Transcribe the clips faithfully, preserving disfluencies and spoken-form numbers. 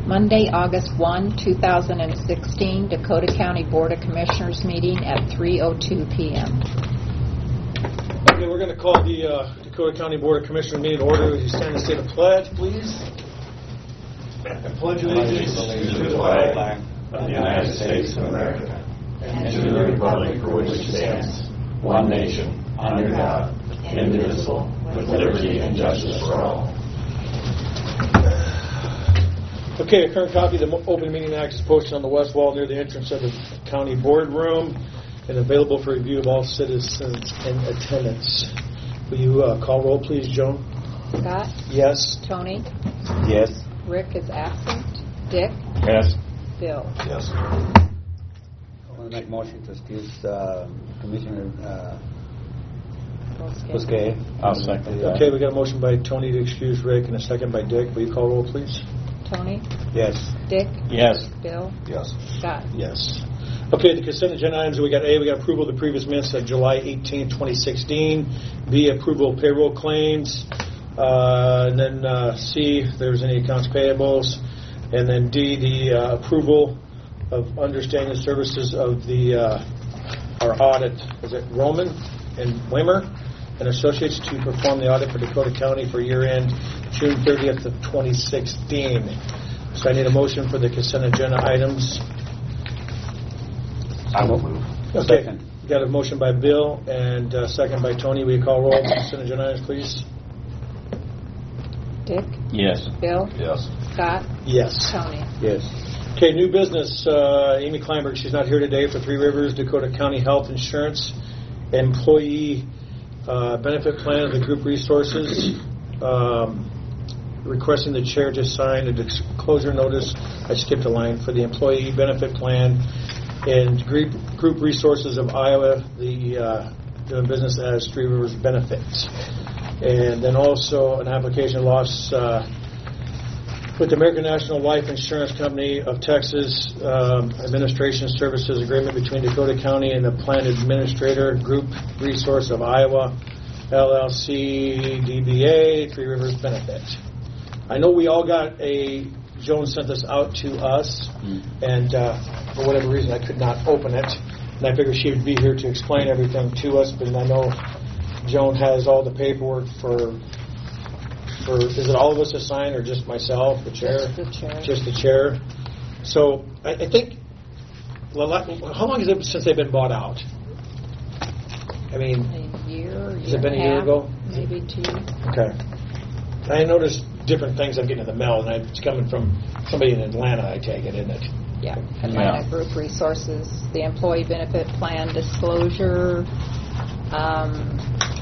Monday, August first, two thousand sixteen, Dakota County Board of Commissioners meeting at three oh two p.m. Okay, we're going to call the uh, Dakota County Board of Commissioners meeting to order. Would you stand and say the pledge, please? I pledge allegiance to the flag of the United States of America and to the republic for which it stands, one nation, under God, indivisible, with liberty and justice for all. Okay, a current copy of the Open Meeting Act is posted on the west wall near the entrance of the county boardroom and available for review of all citizens in attendance. Will you uh, call roll, please, Joan? Scott? Yes. Tony? Yes. Rick is absent. Dick? Yes. Bill? Yes. I want to make a motion to excuse uh, Commissioner uh, Bousquet. I'll second that. Okay, we got a motion by Tony to excuse Rick and a second by Dick. Will you call roll, please? Tony? Yes. Dick? Yes. Bill? Yes. Scott? Yes. Okay, the consent agenda items, we got A, we got approval of the previous minutes of July eighteenth, twenty sixteen. B, approval of payroll claims. Uh, and then uh, C, if there's any accounts payables. And then D, the uh, approval of understanding the services of the uh, our audit. Is it Roman and Wimmer and Associates to perform the audit for Dakota County for year end June thirtieth of twenty sixteen. So I need a motion for the consent agenda items. I will move. Okay. Second. Got a motion by Bill and a second by Tony. Will you call roll? Consent agenda items, please. Dick? Yes. Bill? Yes. Scott? Yes. Tony? Yes. Okay, new business. Uh, Amy Kleinberg, she's not here today for Three Rivers Dakota County Health Insurance Employee uh, Benefit Plan of the Group Resources. Um, requesting the chair to sign a disclosure notice. I skipped a line for the Employee Benefit Plan and Group, group Resources of Iowa, the uh, doing business as Three Rivers Benefits. And then also an application loss uh, with the American National Life Insurance Company of Texas um, Administration Services Agreement between Dakota County and the Plan Administrator Group Resource of Iowa, L L C, D B A, Three Rivers Benefit. I know we all got a, Joan sent this out to us, mm. and uh, for whatever reason I could not open it. And I figured she would be here to explain everything to us, but I know Joan has all the paperwork for, for is it all of us to sign or just myself, the chair? Just the chair. Just the chair. So I, I think, how long has it since they've been bought out? I mean, a year, year has it been a and year half, ago? Maybe two. Okay. I noticed different things I'm getting in the mail, and it's coming from somebody in Atlanta, I take it, isn't it? Yeah, Atlanta Yeah. Group Resources, the Employee Benefit Plan disclosure. Um,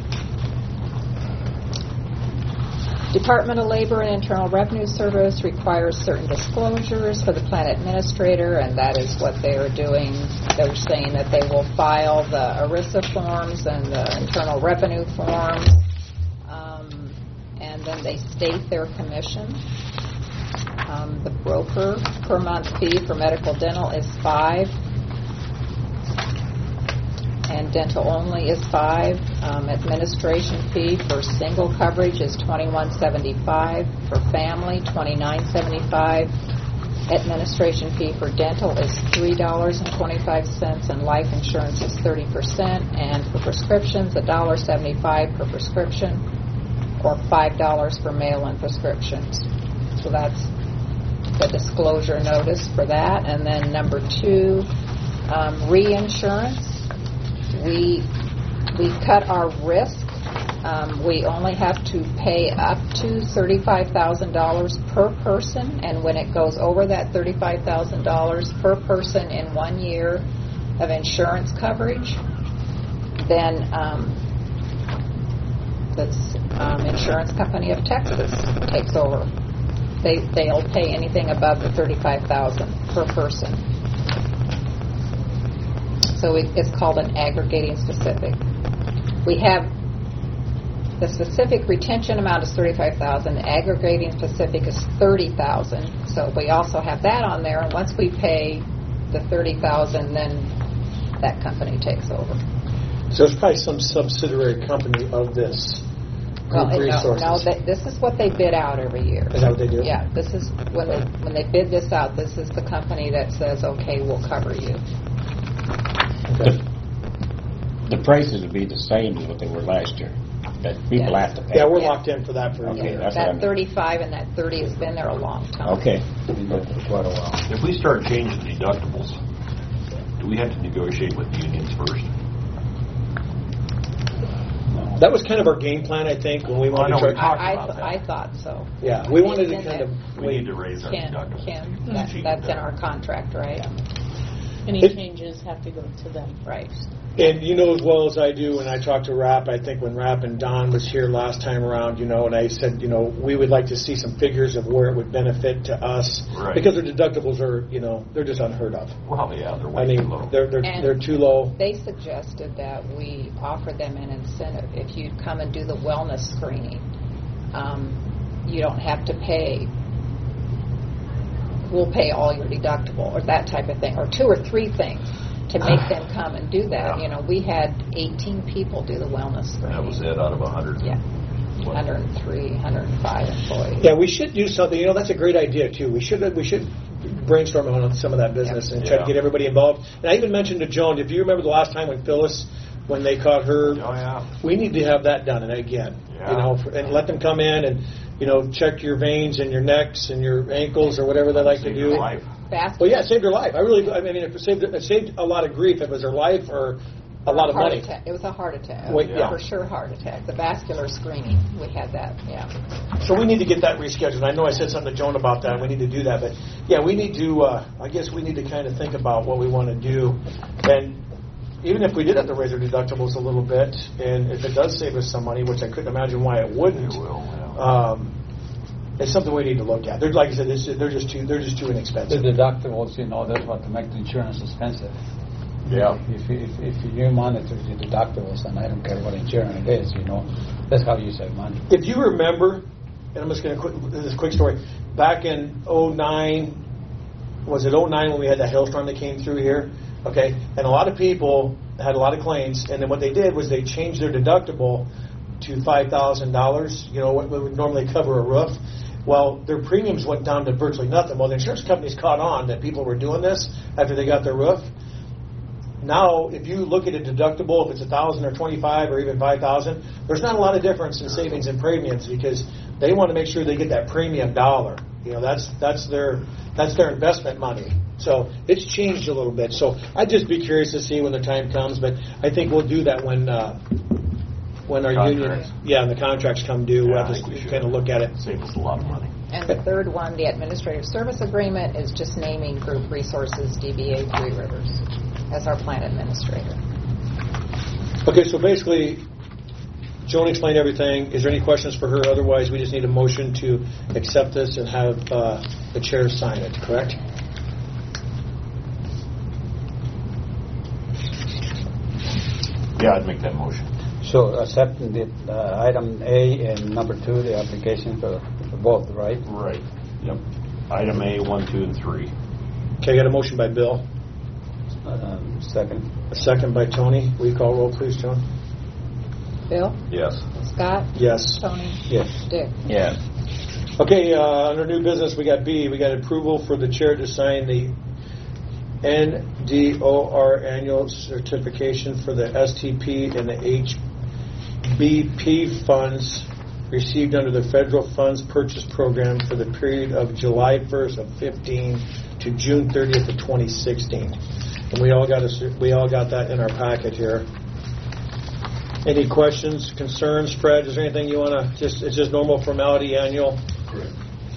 Department of Labor and Internal Revenue Service requires certain disclosures for the plan administrator, and that is what they are doing. They're saying that they will file the ERISA forms and the Internal Revenue forms, um, and then they state their commission. Um, the broker per month fee for medical dental is five. And dental only is five. Um, administration fee for single coverage is twenty-one seventy-five. For family, twenty-nine seventy-five. Administration fee for dental is three dollars and twenty-five cents, and life insurance is thirty percent. And for prescriptions, one dollar seventy-five per prescription, or five dollars for mail-in prescriptions. So that's the disclosure notice for that. And then number two, um, reinsurance. We we cut our risk. Um, we only have to pay up to thirty-five thousand dollars per person, and when it goes over that thirty-five thousand dollars per person in one year of insurance coverage, then um, the um, insurance company of Texas takes over. They they'll pay anything above the thirty-five thousand dollars per person. So it, it's called an aggregating specific. We have the specific retention amount is thirty-five thousand dollars. The aggregating specific is thirty thousand dollars. So we also have that on there. And once we pay the thirty thousand dollars, then that company takes over. So there's probably some subsidiary company of this Well, Group no, resources. no, they- this is what they bid out every year. Is that what they do? Yeah, this is, when they, when they bid this out, this is the company that says, okay, we'll cover you. Okay. The prices would be the same as what they were last year, that people Yes. have to pay. Yeah, we're Yeah. locked in for that for a Okay, year. that's what I That mean. thirty-five and that thirty has been there a long time. Okay. Been there for quite a while. If we start changing deductibles, do we have to negotiate with the unions first? No. That was kind of our game plan, I think, when we Well, I wanted know to we try. talked I, about I, that. I thought so. Yeah, we wanted to It's in kind there. of We wait. need to raise our Ken, deductibles. Ken, to that, cheapen that's in that. our contract, right? Any It- changes have to go to them. Right. And you know as well as I do, when I talked to Rap, I think when Rap and Don was here last time around, you know, and I said, you know, we would like to see some figures of where it would benefit to us. Right. Because their deductibles are, you know, they're just unheard of. Well, yeah, they're I way too mean, low. they're, they're, And- they're too low. They suggested that we offer them an incentive. If you come and do the wellness screening, um, you don't have to pay. We'll pay all your deductible, or that type of thing, or two or three things to make them come and do that. Yeah. You know, we had eighteen people do the wellness screening. That was it out of a hundred. Yeah, one hundred three, one hundred five employees. Yeah, we should do something. You know, that's a great idea too. We should we should brainstorm on some of that business and try to Yeah. get everybody involved. And I even mentioned to Joan, if you remember the last time when Phyllis, when they caught her, Oh, yeah. we need to have that done and again. Yeah. You know, for, and let them come in and you know check your veins and your necks and your ankles or whatever they like to Saved do. your life. Fast. Well, yeah, it saved her life. I really, I mean, it saved it saved a lot of grief. If it was her life or a lot of heart money. attack. It was a heart attack. Wait, yeah. For sure, heart attack. The vascular screening, we had that. Yeah. So we need to get that rescheduled. I know I said something to Joan about that. We need to do that, but yeah, we need to. Uh, I guess we need to kind of think about what we want to do, and even if we did have to raise our deductibles a little bit, and if it does save us some money, which I couldn't imagine why it wouldn't. It will, yeah. Um, it's something we need to look at. They're like I said, it's, they're just too. They're just too The inexpensive. deductibles, you know, that's what make the insurance expensive. Yeah. If you, if, if you monitor the deductibles, and I don't care what insurance it is, you know, that's how you save money. If you remember, and I'm just going to quick this is a quick story. Back in oh nine, was it oh nine when we had that hailstorm that came through here? Okay, and a lot of people had a lot of claims, and then what they did was they changed their deductible to five thousand dollars. You know, what would normally cover a roof. Well, their premiums went down to virtually nothing. Well, the insurance companies caught on that people were doing this after they got their roof. Now, if you look at a deductible, if it's a thousand or twenty-five or even five thousand, there's not a lot of difference in savings and premiums because they want to make sure they get that premium dollar. You know, that's that's their that's their investment money. So it's changed a little bit. So I'd just be curious to see when the time comes. But I think we'll do that when uh, when our Contracts. union, yeah, and the contracts come due. Yeah, we'll I have think we to should. kind of look at it. Save us a lot of money. And the third one, the administrative service agreement, is just naming Group Resources D B A Three Rivers as our plan administrator. Okay, so basically, Joan explained everything. Is there any questions for her? Otherwise, we just need a motion to accept this and have uh, the chair sign it, correct? Yeah, I'd make that motion. So accepting the uh, item A and number two, the application for, for both, right? Right. Yep. Item A, one, two, and three. Okay, I got a motion by Bill, Um, second. a second by Tony. Will you call roll, please, Joan? Bill? Yes. Scott? Yes. Tony? Yes. Dick? Yeah. Okay, uh, under new business, we got B. We got approval for the chair to sign the N D O R annual certification for the S T P and the H B P funds received under the Federal Funds Purchase Program for the period of July first of fifteen to June thirtieth of twenty sixteen. And we all got a, we all got that in our packet here. Any questions, concerns, Fred? Is there anything you want to just? It's just normal formality, annual. Correct.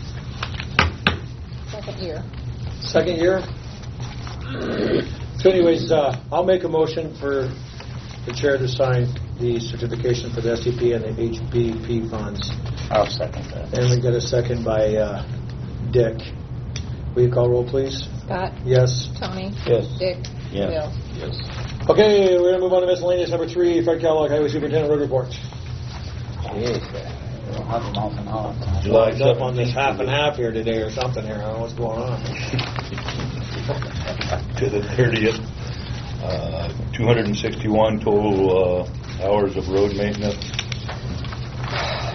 Second year. Second year. So, anyways, uh, I'll make a motion for the chair to sign the certification for the S T P and the H B P funds. I'll second that. And we got a second by uh, Dick. Will you call roll, please? Scott? Yes. Tony? Yes. Dick? Yeah. Bill? Yes. Okay, we're going to move on to miscellaneous number three. Fred Kellogg, Highway Superintendent, road report. Jeez, we don't have a mouth and hour. July up on this half and half here today or something here. I don't know what's going on. To the thirtieth, uh, two hundred sixty-one total uh, hours of road maintenance.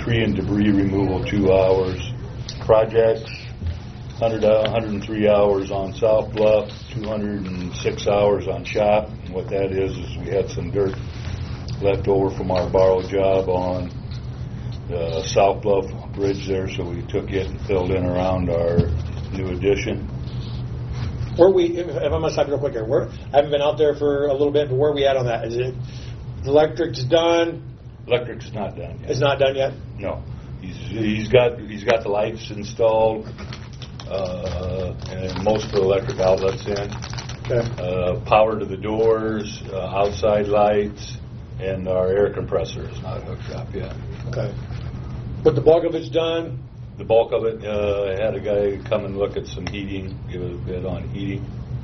tree and debris removal, two hours. Projects, one hundred, uh, one hundred three hours on South Bluff, two hundred six hours on shop. And what that is, is we had some dirt left over from our borrow job on the South Bluff Bridge there, so we took it and filled in around our new addition. Where we, if if I must stop you real quick here, where, I haven't been out there for a little bit, but where are we at on that? Is it, the electric's done? Electric's not done yet. It's not done yet? No. He's, he's got, he's got the lights installed, uh, and most of the electric outlets in. Okay. Uh, power to the doors, uh, outside lights, and our air compressor is not hooked up yet. Okay. But the bulk of it's done? The bulk of it, uh, I had a guy come and look at some heating, give it a bid on heating.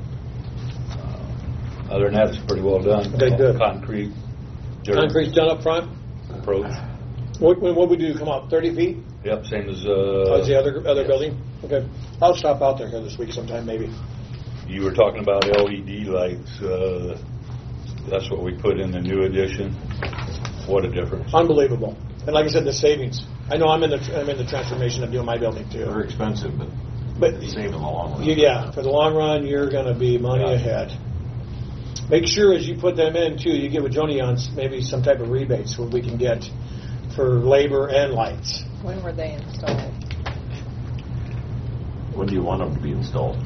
Uh, other than that, it's pretty well done. Okay, good. Concrete, dirt, Concrete's done up front? approach. What, when, what we do, come out thirty feet? Yep, same as, uh... How's the other, other building? Okay. I'll stop out there here this week sometime, maybe. You were talking about L E D lights. Uh, that's what we put in the new addition. What a difference. Unbelievable. And like I said, the savings. I know I'm in the I'm in the transformation of doing my building too. They're expensive, but But they save in the long run. you, yeah, for the long run, you're going to be money Yeah. ahead. Make sure as you put them in too, you get with Joni on s- maybe some type of rebates what we can get for labor and lights. When were they installed? When do you want them to be installed?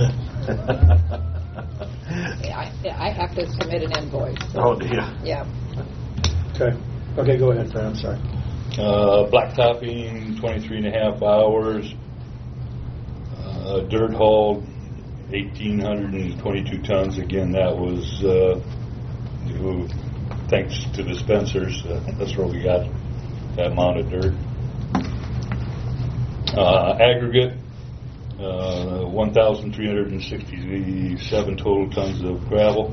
Yeah, I, I have to submit an invoice. Oh, yeah. Yeah. Okay. Okay, go ahead, Fran. I'm sorry. Uh, blacktopping, twenty-three and a half hours. Uh, dirt hauled, eighteen twenty-two tons. Again, that was uh, who, thanks to dispensers. Uh, that's where we got that amount of dirt. Uh, aggregate, uh, one thousand three hundred sixty-seven total tons of gravel.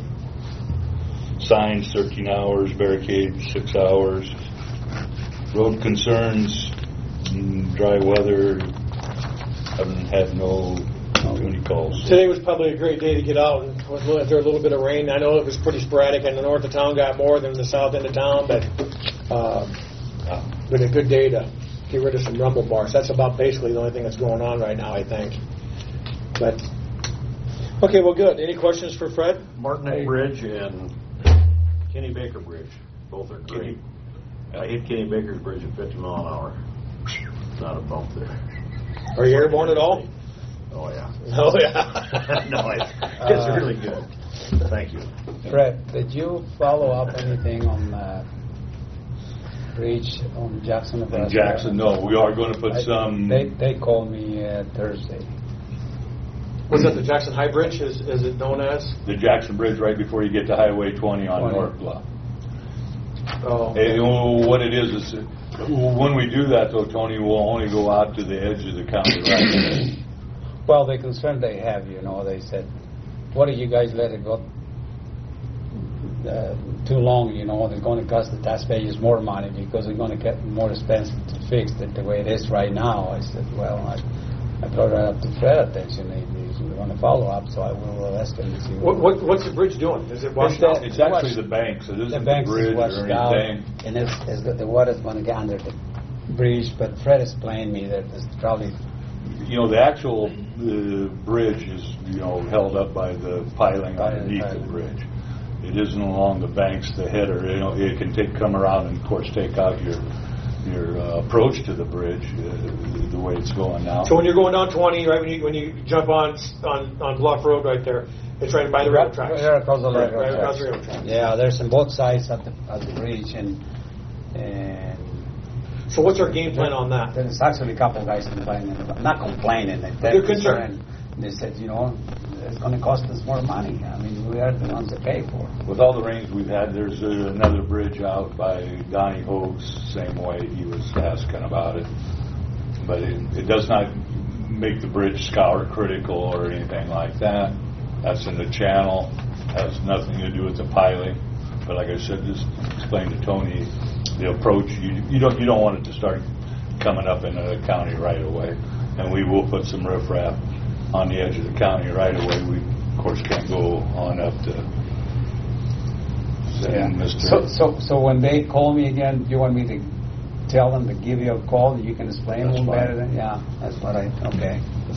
Signs, thirteen hours. Barricades, six hours. Road concerns, mm, dry weather. Haven't had no too many calls. Today was probably a great day to get out. And after a little bit of rain, I know it was pretty sporadic, and the north of town got more than the south end of town, but uh, been a good day to get rid of some rumble bars. That's about basically the only thing that's going on right now, I think. But okay, well, good. Any questions for Fred? Martinet Bridge and Kenny Baker Bridge, both are great. I hit Kenny Baker's bridge at fifty mile an hour. Not a bump there. Are you airborne at all? Oh, yeah. Oh, yeah. No, it's, it's really good. Thank you. Fred, did you follow up anything on uh, bridge on Jackson, In Nebraska? Jackson, no. We are going to put I- some. They they called me uh, Thursday. Was that the Jackson High Bridge, is, is it known as? The Jackson Bridge right before you get to Highway twenty on twenty. North Bluff. Oh. And, you know, what it is is uh, when we do that, though, Tony, we'll only go out to the edge of the county right. Well, the concern they have, you know, they said, what if you guys let it go uh, too long, you know, it's going to cost the taxpayers more money because it's going to get more expensive to fix it the way it is right now. I said, well, I, I brought it up to Fred attention. He, he's going to follow up, so I will ask him to see What, what, what's the bridge doing? Is it washing out? It's actually the banks. It isn't the the banks bridge is washed or out, anything. and it's, it's got, the water's going to get under the bridge. But Fred explained me that it's probably You know, the actual uh, bridge is, you know, held up by the piling underneath the bridge. It isn't along the banks, the header. You know, it can take come around and, of course, take out your your uh, approach to the bridge uh, the way it's going now. So when you're going down twenty, right when you when you jump on on, on Bluff Road right there, it's right by the railroad tracks. Right across the Right, railroad right across the tracks. railroad tracks. Yeah, there's on both sides of the of the bridge, and and So what's our game plan on that? there's actually a couple guys complaining, about, not complaining, they- They're they're concerned. concerned. They said, you know, it's going to cost us more money. I mean, we are the ones that pay for it. With all the rains we've had, there's uh, another bridge out by Donnie Hoag's, same way. He was asking about it. But it, it does not make the bridge scour critical or anything like that. That's in the channel. Has nothing to do with the piling. But like I said, just explain to Tony the approach. You, you don't you don't want it to start coming up in the county right away. And we will put some riprap on the edge of the county right away. We, of course, can't go on up to San Mister So, so, so when they call me again, you want me to tell them to give you a call, that you can explain That's them fine. better than, yeah, that's what I, okay.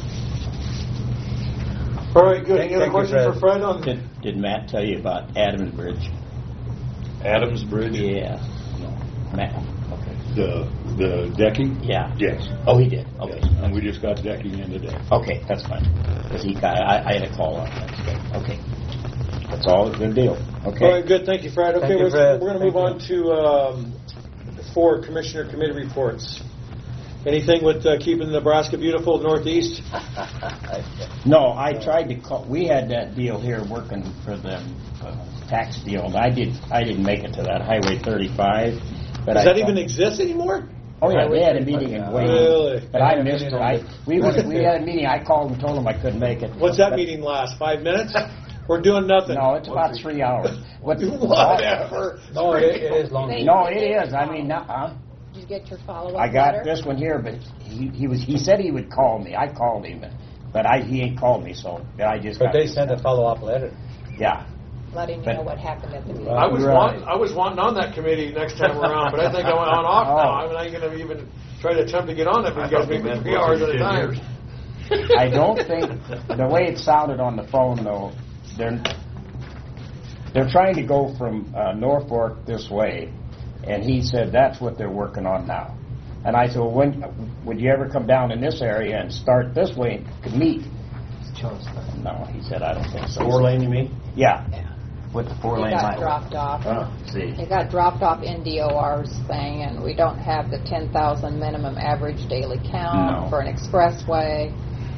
All right, good. Thank- Any other thank you, questions for Fred on? Did, did Matt tell you about Adams Bridge? Adams Bridge? Yeah. No. Matt. Okay. The, the decking? Yeah. Yes. Oh, he did. Okay. Yes. And we just got decking in today. Okay, that's fine. Because he got, I, I had a call on that today. Okay. That's all. Good deal. Okay. All right, good. Thank you, Fred. Okay, Thank you, we're, Fred. we're going to move Thank on to um, four Commissioner Committee reports. Anything with uh, keeping Nebraska beautiful, Northeast? No, I tried to call. We had that deal here working for the uh, tax deal. And I did. I didn't make it to that Highway thirty-five. But Does I that even thought- exist anymore? Oh yeah, they had a meeting in Wayne. Really? But I missed it. I we were, we had a meeting. I called and told them I couldn't make it. What's that But- meeting last? Five minutes? We're doing nothing. No, it's about three hours. What? Whatever. No, it, it is long. No, it is. I mean, not, uh, Did you get your follow-up I got letter? this one here, but he, he was. He said he would call me. I called him, but I he ain't called me. So I just. But got they this. sent a follow-up letter. Yeah. Letting you But- know what happened at the meeting. I was Right. wanting, I was wanting on that committee next time around, but I think I went on off Oh. now. I'm not going to even try to attempt to get on that, but you guys make me three hours at a time. I don't think the way it sounded on the phone though, they're they're trying to go from uh, Norfolk this way, and he said that's what they're working on now. And I said, well, when would you ever come down in this area and start this way and could meet? No, he said I don't think so. Four lane, you mean? Yeah, Yeah. with the four It lane got highway. dropped off. Oh. See, It got dropped off N D O R's thing, and we don't have the ten thousand minimum average daily count No. for an expressway.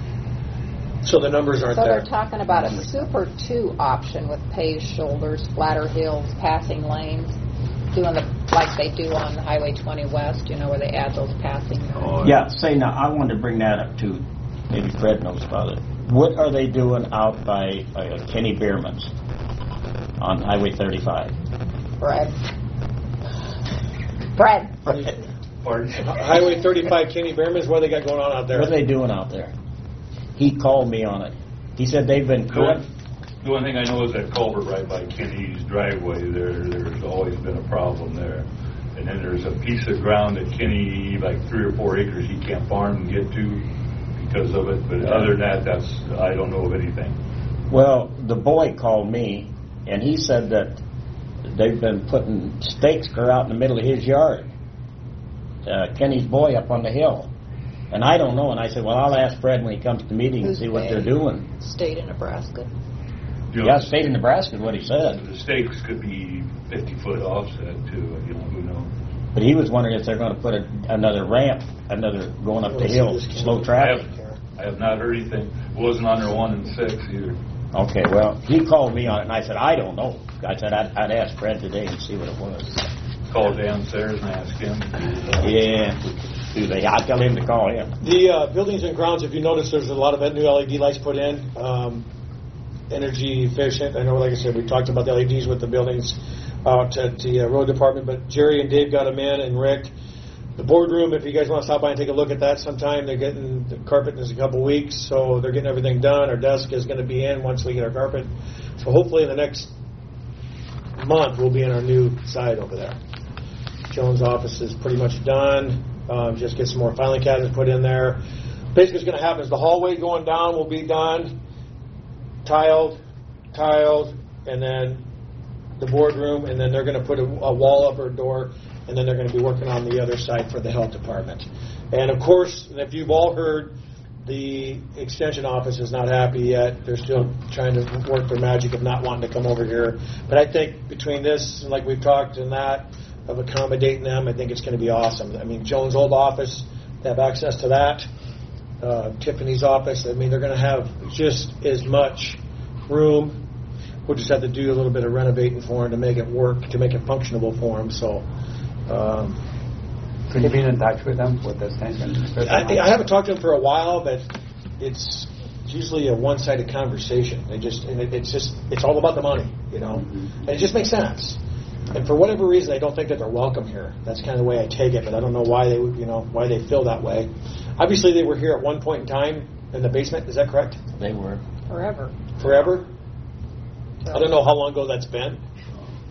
So the numbers aren't So there. they're talking about a Super two option with paved shoulders, flatter hills, passing lanes, doing the like they do on Highway twenty West, you know, where they add those passing lanes. Oh, yeah. Say now, I wanted to bring that up too. Maybe Fred knows about it. What are they doing out by uh, Kenny Bierman's on Highway thirty-five? Fred. Fred. Pardon? Highway thirty-five, Kenny Behrman's, what they got going on out there? What are they doing out there? He called me on it. He said they've been The doing. one, the one thing I know is that culvert right by Kenny's driveway, there, there's always been a problem there. And then there's a piece of ground that Kenny, like three or four acres, he can't farm and get to because of it. But other than that, that's, I don't know of anything. Well, the boy called me, and he said that they've been putting stakes clear out in the middle of his yard. Uh, Kenny's boy up on the hill. And I don't know. And I said, well, I'll ask Fred when he comes to the meeting and Who's see what they? they're doing. State of Nebraska. You know, Yeah, state of Nebraska is what he said. The stakes could be fifty foot offset too, you know, who knows? But he was wondering if they're going to put a, another ramp, another going up the hill, slow I traffic. have, I have not heard anything. It wasn't on there one and six either. Okay, well, he called me on it, and I said, I don't know. I said, I'd, I'd ask Fred today and see what it was. Call downstairs and ask him. Yeah, do they? I'll tell him to call him. The uh, buildings and grounds, if you notice, there's a lot of new L E D lights put in, um, energy efficient. I know, like I said, we talked about the L E Ds with the buildings out at the uh, road department, but Jerry and Dave got them in, and Rick. The boardroom, if you guys want to stop by and take a look at that sometime, they're getting the carpet in a couple weeks, so they're getting everything done. Our desk is going to be in once we get our carpet. So hopefully in the next month, we'll be in our new side over there. Jones' office is pretty much done. Um, just get some more filing cabinets put in there. Basically, what's going to happen is the hallway going down will be done, tiled, tiled, and then the boardroom, and then they're going to put a, a wall up or a door, and then they're going to be working on the other side for the health department. And of course, if you've all heard, the extension office is not happy yet. They're still trying to work their magic of not wanting to come over here. But I think between this, and like we've talked, and that, of accommodating them, I think it's going to be awesome. I mean, Jones' old office, they have access to that. Uh, Tiffany's office, I mean, they're going to have just as much room. We'll just have to do a little bit of renovating for them to make it work, to make it functionable for them. So, um, Could you be in touch with them with the extension? I, I haven't talked to them for a while, but it's usually a one-sided conversation. They just, and it, it's just, it's all about the money, you know, and it just makes sense. And for whatever reason, I don't think that they're welcome here. That's kind of the way I take it, but I don't know why they, would, you know, why they feel that way. Obviously, they were here at one point in time in the basement. Is that correct? They were. Forever. Forever. I don't know how long ago that's been.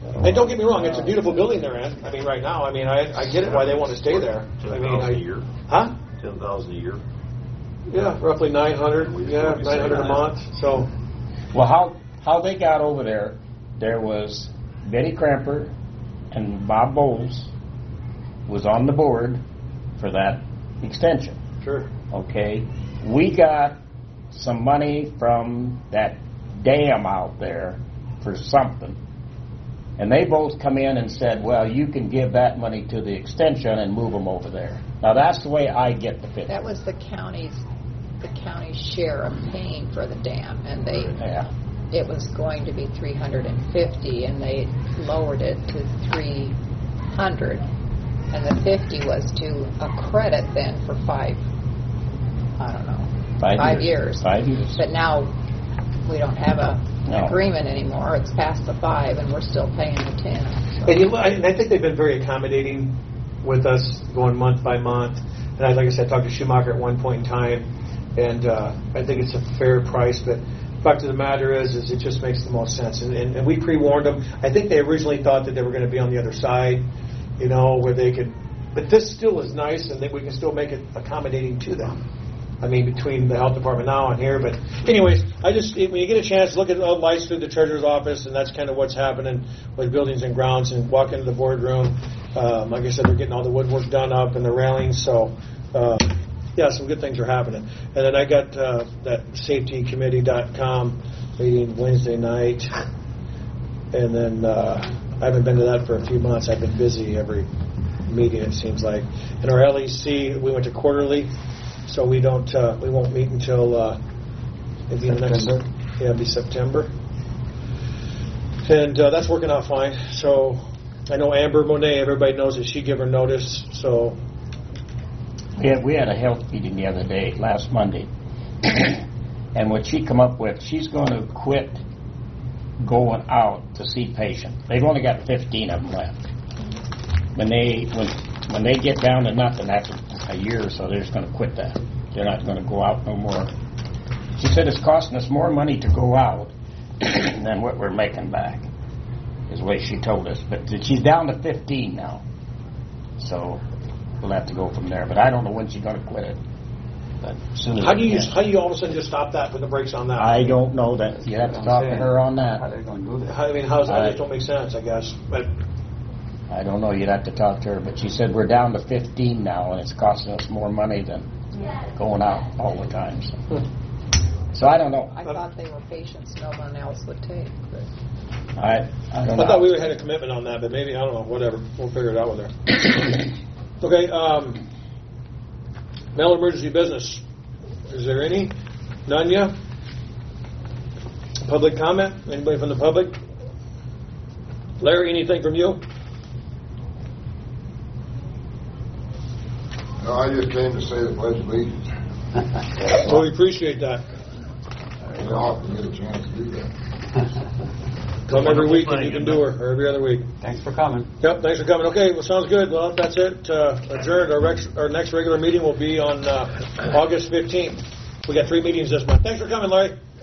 And don't get me wrong, it's a beautiful building they're in. I mean, right now, I mean, I, I get it why they want to stay there. I Ten mean, I, thousand a year. huh? Ten thousand a year. Yeah, roughly nine hundred. Yeah, nine hundred a month. So, Well, how, how they got over there, there was Benny Cramper and Bob Bowles was on the board for that extension. sure. Okay, we got some money from that dam out there for something, and they both come in and said, well, you can give that money to the extension and move them over there. Now, that's the way I get the picture. That was the county's, the county's share of paying for the dam, and they, Yeah. it was going to be three hundred fifty, and they lowered it to three hundred, and the fifty was to a credit then for five, I don't know, Five, five years. years. Five years. But now, we don't have a No. agreement anymore. It's past the five, and we're still paying the ten. So. And, you, I, and I think they've been very accommodating with us going month by month. And I, like I said, I talked to Schumacher at one point in time, and uh, I think it's a fair price. But the fact of the matter is, is it just makes the most sense. And, and, and we pre-warned them. I think they originally thought that they were going to be on the other side, you know, where they could. But this still is nice, and that we can still make it accommodating to them. I mean, between the health department now and here. But anyways, I just, when you get a chance, look at all the lights through the treasurer's office, and that's kind of what's happening with buildings and grounds, and walk into the boardroom. Um, like I said, they're getting all the woodwork done up and the railings. So, uh, yeah, some good things are happening. And then I got uh, that safety committee dot com meeting Wednesday night. And then uh, I haven't been to that for a few months. I've been busy every meeting, it seems like. And our L E C, we went to quarterly. So we don't, uh, we won't meet until uh, maybe the next, yeah, it'll be September, and uh, that's working out fine. So I know Amber Monet, everybody knows that she gave her notice. So We had, we had a health meeting the other day, last Monday, and what she come up with, she's going to quit going out to see patients. They've only got fifteen of them left. When they when when they get down to nothing after a year or so, they're just going to quit that. They're not going to go out no more. She said it's costing us more money to go out than what we're making back, is the way she told us. But she's down to fifteen now, so we'll have to go from there. But I don't know when she's going to quit it. But as soon as how do you we just, can. how do you all of a sudden just stop that with the brakes on that? I don't know that. You have to talk to her on How that. they going to do that? I mean, how's that? I- Just don't make sense, I guess. But I don't know. You'd have to talk to her. But she said we're down to fifteen now, and it's costing us more money than going out all the time. So, so I don't know. I thought they were patients no one else would take. But I I don't I know. thought we had a commitment on that, but maybe, I don't know, whatever. We'll figure it out with her. Okay, um, mail emergency business. Is there any? None yet? Public comment? Anybody from the public? Larry, anything from you? No, I just came to say the Pledge of Allegiance. Well, we appreciate that. I often get a chance to do that. Come every week and you can do her, or every other week. Thanks for coming. Yep, thanks for coming. Okay, well, sounds good. Well, that's it. Uh, adjourned. Our, rex- our next regular meeting will be on uh, August fifteenth. We got three meetings this month. Thanks for coming, Larry.